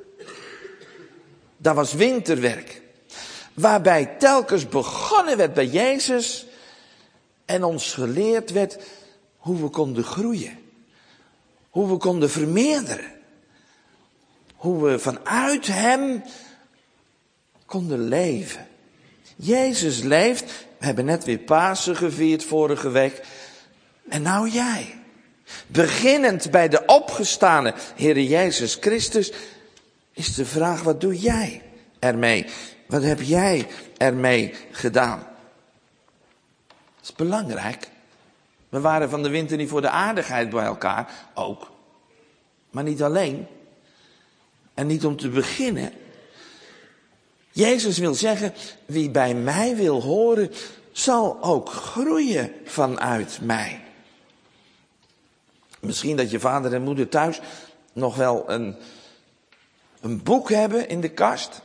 Dat was winterwerk. Waarbij telkens begonnen werd bij Jezus en ons geleerd werd hoe we konden groeien. Hoe we konden vermeerderen. Hoe we vanuit hem konden leven. Jezus leeft. We hebben net weer Pasen gevierd vorige week. En nou jij. Beginnend bij de opgestane Heere Jezus Christus is de vraag, wat doe jij ermee? Wat heb jij ermee gedaan? Dat is belangrijk. We waren van de winter niet voor de aardigheid bij elkaar, ook. Maar niet alleen. En niet om te beginnen. Jezus wil zeggen, wie bij mij wil horen, zal ook groeien vanuit mij. Misschien dat je vader en moeder thuis nog wel een boek hebben in de kast.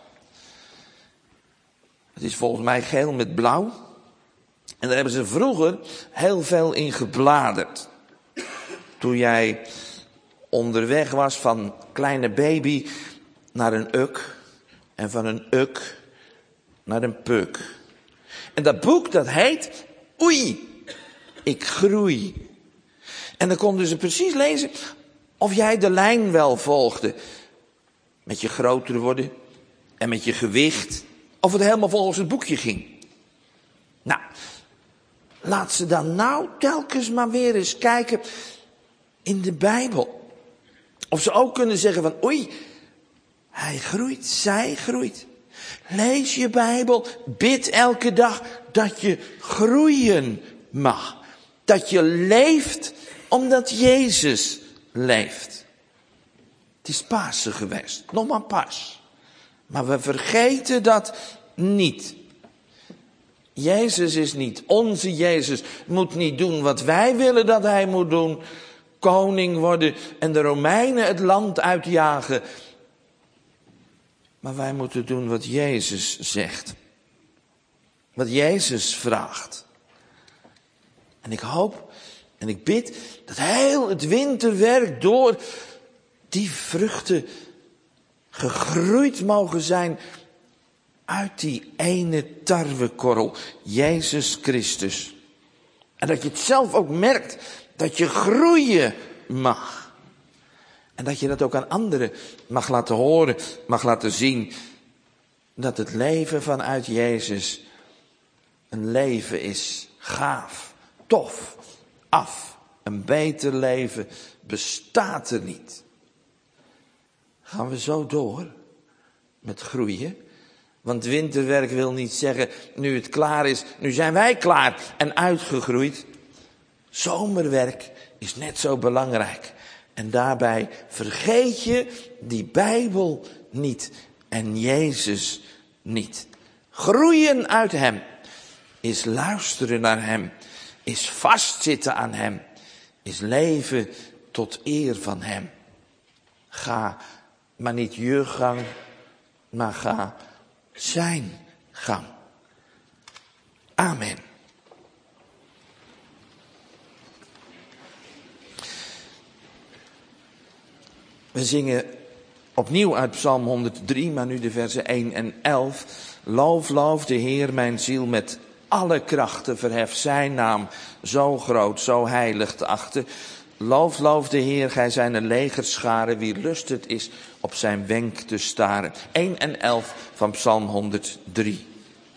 Het is volgens mij geel met blauw. En daar hebben ze vroeger heel veel in gebladerd. Toen jij onderweg was van kleine baby naar een uk. En van een uk naar een puk. En dat boek dat heet Oei, ik groei. En dan konden ze precies lezen of jij de lijn wel volgde. Met je groter worden en met je gewicht. Of het helemaal volgens het boekje ging. Nou, laat ze dan nou telkens maar weer eens kijken in de Bijbel. Of ze ook kunnen zeggen van oei, hij groeit, zij groeit. Lees je Bijbel, bid elke dag dat je groeien mag. Dat je leeft omdat Jezus leeft. Het is Pasen geweest, nog maar pas. Maar we vergeten dat niet. Jezus is niet onze Jezus, moet niet doen wat wij willen dat hij moet doen. Koning worden en de Romeinen het land uitjagen. Maar wij moeten doen wat Jezus zegt. Wat Jezus vraagt. En ik hoop en ik bid dat heel het winterwerk door die vruchten gegroeid mogen zijn uit die ene tarwekorrel, Jezus Christus. En dat je het zelf ook merkt, dat je groeien mag. En dat je dat ook aan anderen mag laten horen, mag laten zien. Dat het leven vanuit Jezus een leven is. Gaaf, tof, af. Een beter leven bestaat er niet. Gaan we zo door met groeien? Want winterwerk wil niet zeggen, nu het klaar is, nu zijn wij klaar en uitgegroeid. Zomerwerk is net zo belangrijk. En daarbij vergeet je die Bijbel niet en Jezus niet. Groeien uit hem is luisteren naar hem, is vastzitten aan hem, is leven tot eer van hem. Ga maar niet je gang, maar ga zijn gang. Amen. We zingen Opnieuw uit Psalm 103, maar nu de versen 1 en 11. Loof, loof de Heer mijn ziel met alle krachten. Verhef zijn naam zo groot, zo heilig te achten. Loof, loof de Heer, gij zijn een legerschare. Wie lust het is op zijn wenk te staren. 1 en 11 van Psalm 103.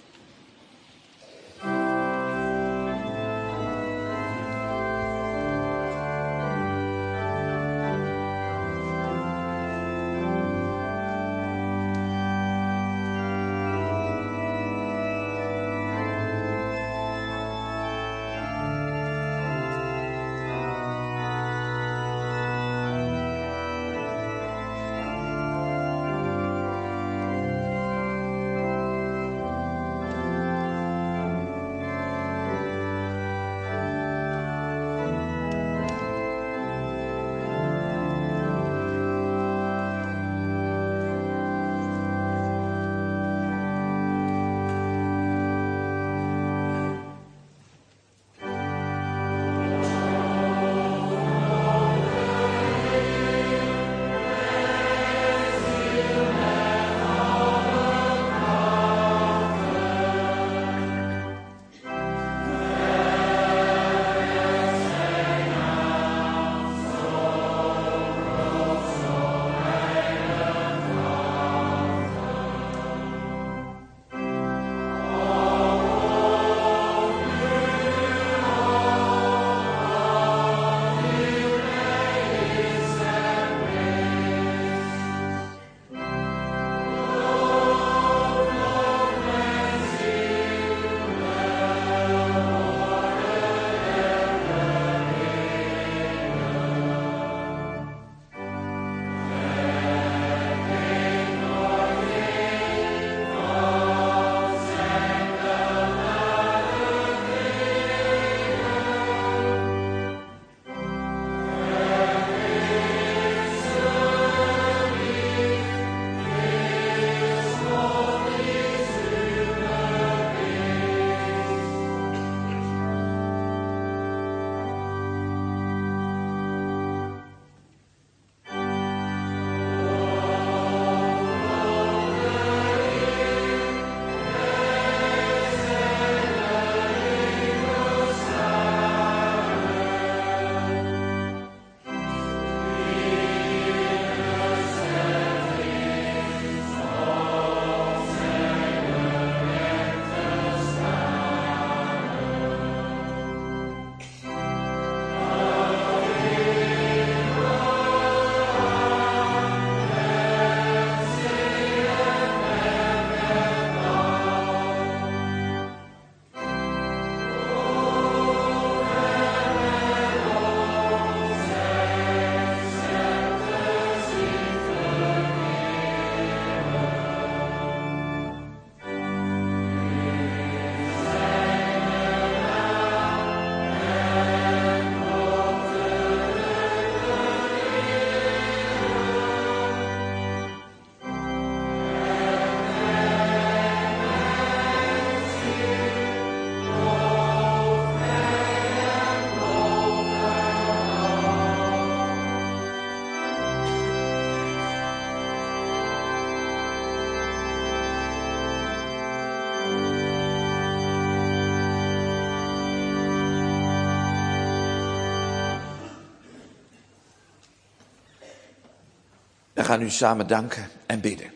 We gaan u samen danken en bidden.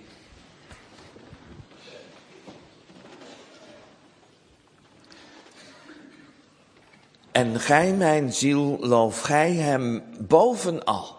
En gij, mijn ziel, loof gij hem bovenal.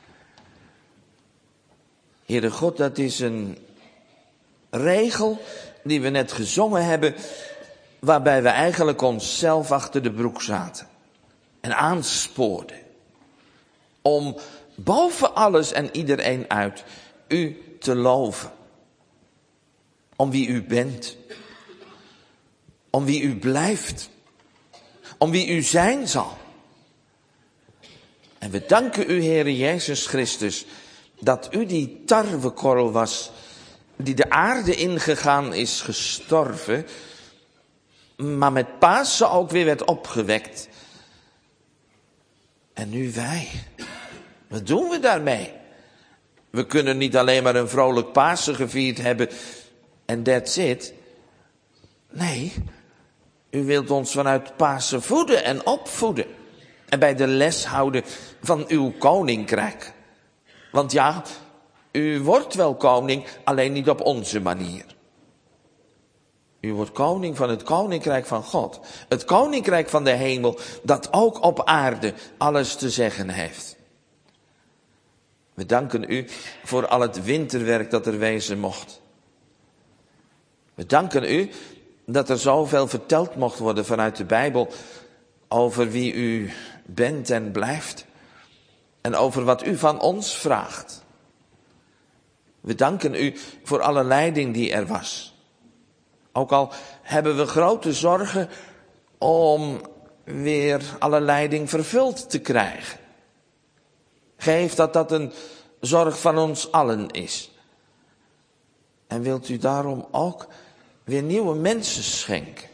Heere God, dat is een regel die we net gezongen hebben, waarbij we eigenlijk onszelf achter de broek zaten en aanspoorden om boven alles en iedereen uit u te loven. Om wie u bent, om wie u blijft, om wie u zijn zal. En we danken u, Heere Jezus Christus, dat u die tarwekorrel was, die de aarde ingegaan is, gestorven, maar met Pasen ook weer werd opgewekt. En nu wij. Wat doen we daarmee? We kunnen niet alleen maar een vrolijk Pasen gevierd hebben en that's it. Nee, u wilt ons vanuit Pasen voeden en opvoeden. En bij de les houden van uw koninkrijk. Want ja, u wordt wel koning, alleen niet op onze manier. U wordt koning van het koninkrijk van God. Het koninkrijk van de hemel, dat ook op aarde alles te zeggen heeft. We danken u voor al het winterwerk dat er wezen mocht. We danken u dat er zoveel verteld mocht worden vanuit de Bijbel over wie u bent en blijft. En over wat u van ons vraagt. We danken u voor alle leiding die er was. Ook al hebben we grote zorgen om weer alle leiding vervuld te krijgen. Geef dat een zorg van ons allen is. En wilt u daarom ook weer nieuwe mensen schenken.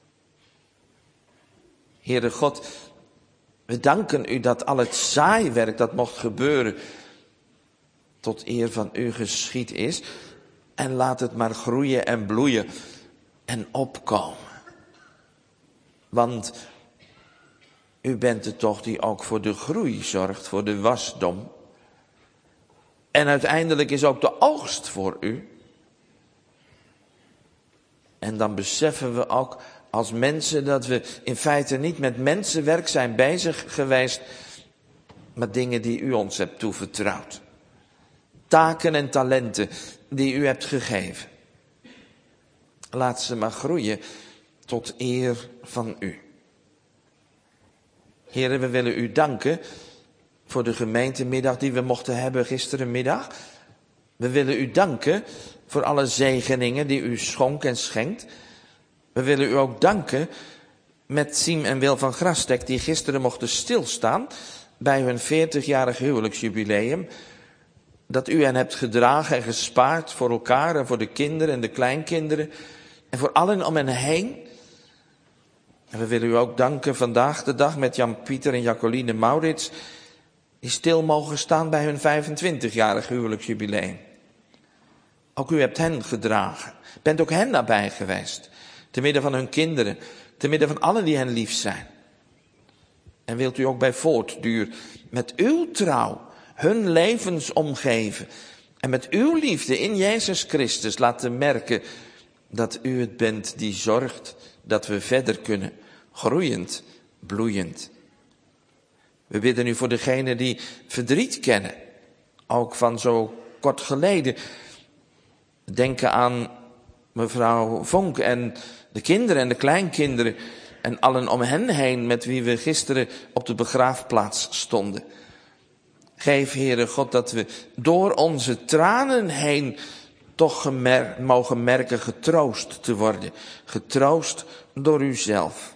Heere God, we danken u dat al het zaaiwerk dat mocht gebeuren tot eer van u geschied is. En laat het maar groeien en bloeien en opkomen. Want u bent het toch die ook voor de groei zorgt, voor de wasdom. En uiteindelijk is ook de oogst voor u. En dan beseffen we ook als mensen dat we in feite niet met mensenwerk zijn bezig geweest, maar dingen die u ons hebt toevertrouwd. Taken en talenten die u hebt gegeven. Laat ze maar groeien tot eer van u. Heren, we willen u danken voor de gemeentemiddag die we mochten hebben gisterenmiddag. We willen u danken voor alle zegeningen die u schonk en schenkt. We willen u ook danken met Siem en Wil van Grastek die gisteren mochten stilstaan bij hun 40-jarig huwelijksjubileum. Dat u hen hebt gedragen en gespaard voor elkaar en voor de kinderen en de kleinkinderen. En voor allen om hen heen. En we willen u ook danken vandaag de dag met Jan-Pieter en Jacqueline Maurits. Die stil mogen staan bij hun 25-jarig huwelijksjubileum. Ook u hebt hen gedragen. Bent ook hen nabij geweest. Te midden van hun kinderen. Te midden van allen die hen lief zijn. En wilt u ook bij voortduur met uw trouw hun levens omgeven. En met uw liefde in Jezus Christus laten merken dat u het bent die zorgt dat we verder kunnen. Groeiend, bloeiend. We bidden u voor degenen die verdriet kennen. Ook van zo kort geleden. Denken aan mevrouw Vonk en de kinderen en de kleinkinderen. En allen om hen heen met wie we gisteren op de begraafplaats stonden. Geef, Heere God, dat we door onze tranen heen toch mogen merken getroost te worden. Getroost door uzelf.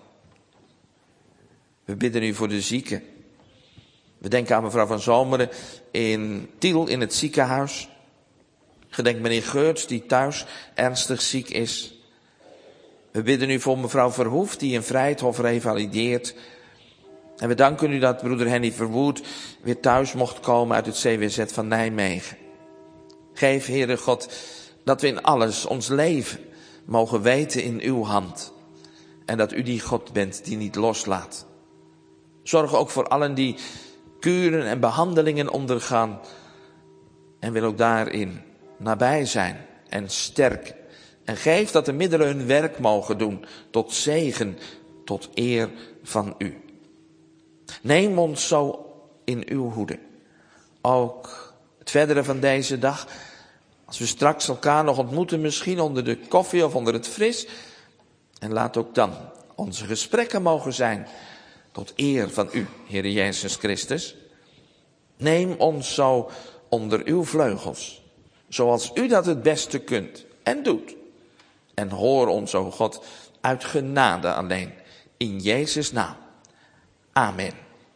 We bidden u voor de zieken. We denken aan mevrouw van Zomeren in Tiel in het ziekenhuis. Gedenk meneer Geurts die thuis ernstig ziek is. We bidden u voor mevrouw Verhoef die in Vrijthof revalideert. En we danken u dat broeder Henny Verwoerd weer thuis mocht komen uit het CWZ van Nijmegen. Geef, Heere God, dat we in alles ons leven mogen weten in uw hand. En dat u die God bent die niet loslaat. Zorg ook voor allen die kuren en behandelingen ondergaan. En wil ook daarin nabij zijn en sterk. En geef dat de middelen hun werk mogen doen tot zegen, tot eer van u. Neem ons zo in uw hoede. Ook het verdere van deze dag. Als we straks elkaar nog ontmoeten, misschien onder de koffie of onder het fris. En laat ook dan onze gesprekken mogen zijn tot eer van u, Heere Jezus Christus. Neem ons zo onder uw vleugels, zoals u dat het beste kunt en doet. En hoor ons, o God, uit genade alleen, in Jezus' naam. Amen.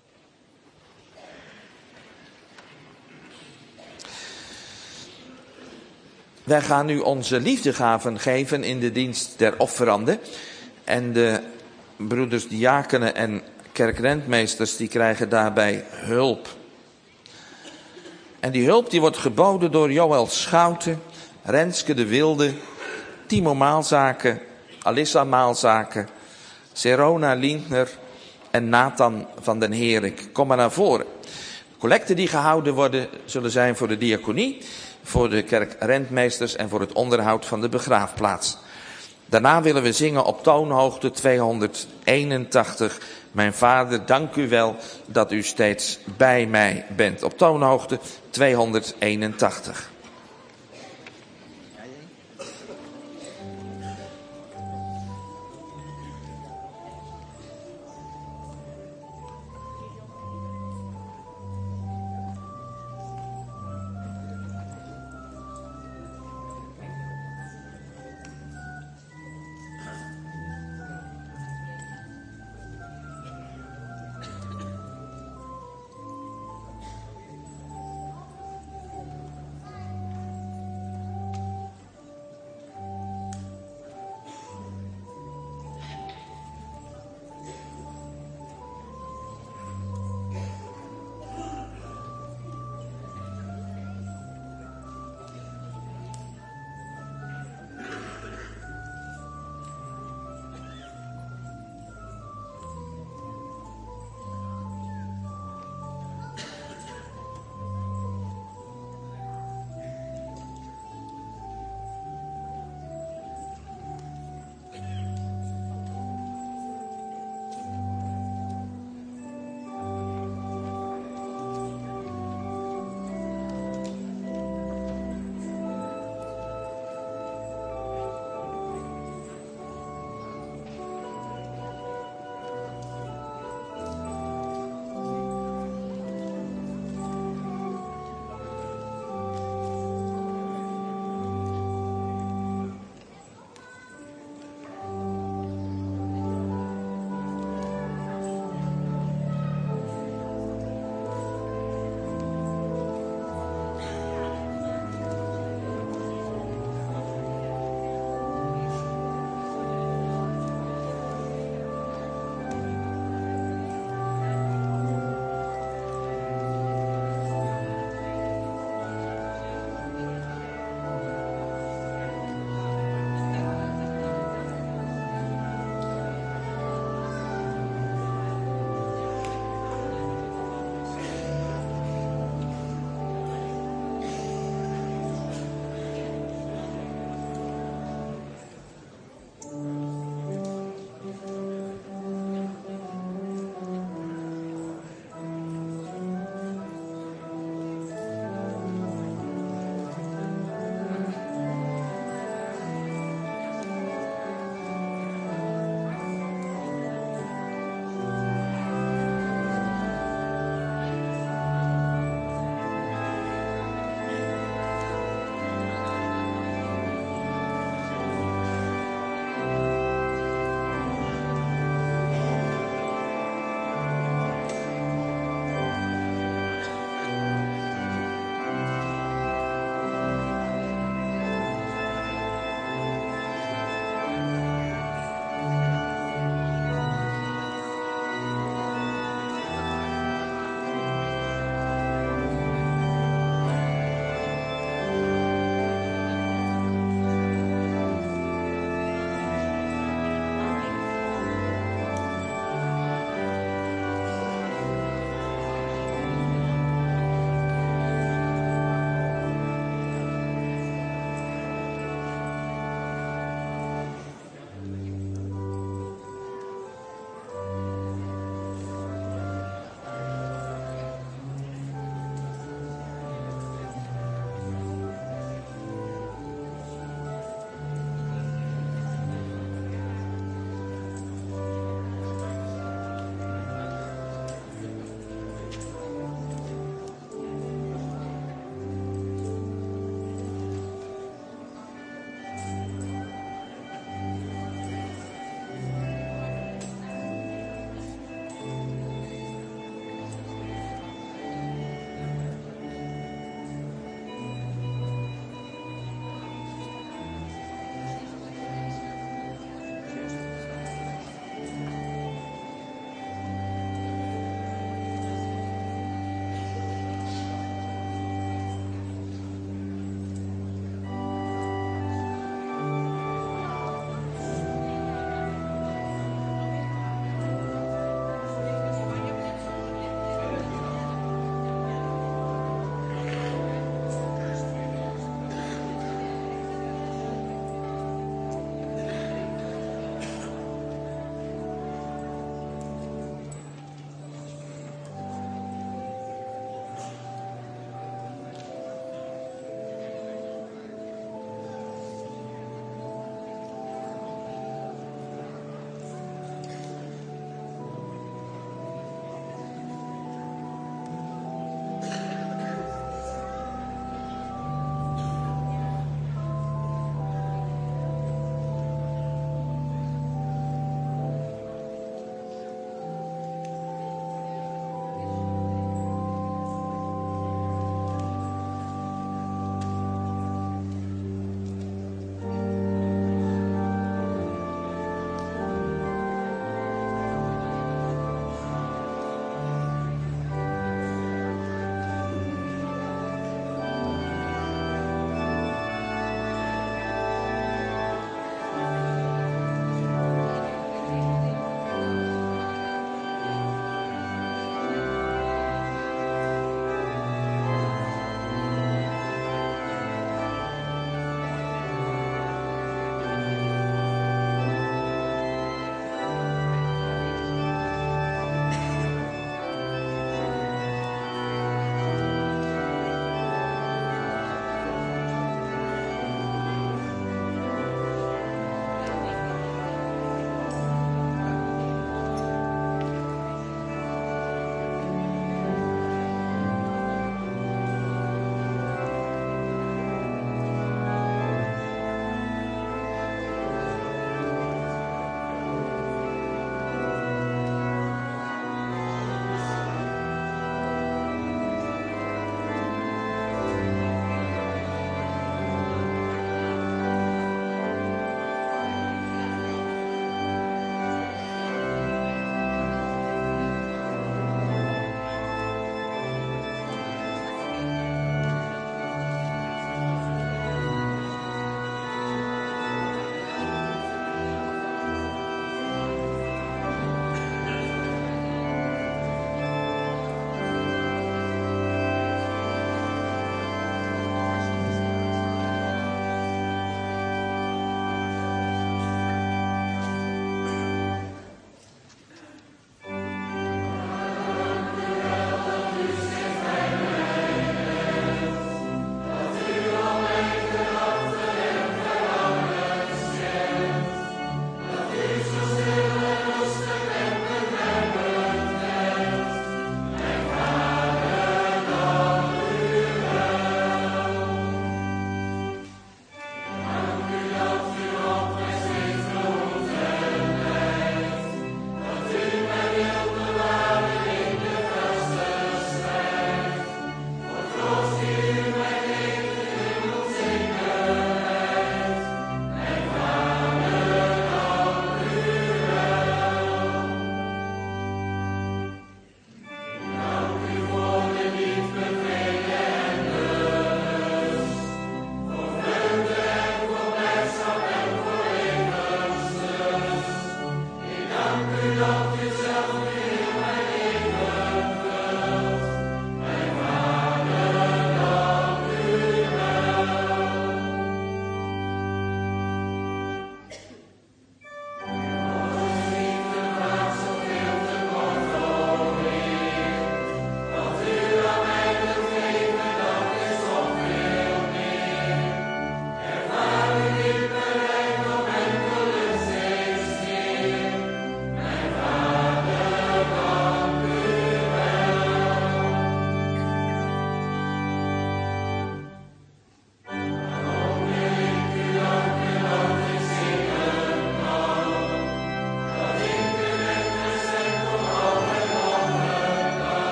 Wij gaan nu onze liefdegaven geven in de dienst der offeranden. En de broeders diakenen en kerkrentmeesters die krijgen daarbij hulp. En die hulp die wordt geboden door Joël Schouten, Renske de Wilde, Timo Maalzaken, Alissa Maalzaken, Serona Lindner en Nathan van den Herik. Kom maar naar voren. De collecten die gehouden worden zullen zijn voor de diaconie, voor de kerkrentmeesters en voor het onderhoud van de begraafplaats. Daarna willen we zingen op toonhoogte 281. Mijn Vader, dank u wel dat u steeds bij mij bent. Op toonhoogte 281.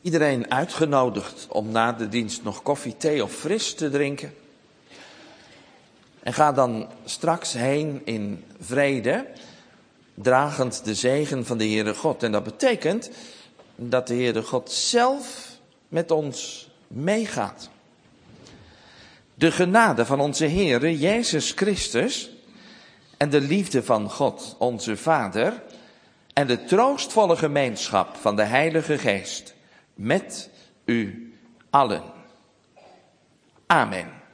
Iedereen uitgenodigd om na de dienst nog koffie, thee of fris te drinken. En ga dan straks heen in vrede, dragend de zegen van de Heere God. En dat betekent dat de Heere God zelf met ons meegaat. De genade van onze Heere Jezus Christus en de liefde van God, onze Vader, en de troostvolle gemeenschap van de Heilige Geest met u allen. Amen.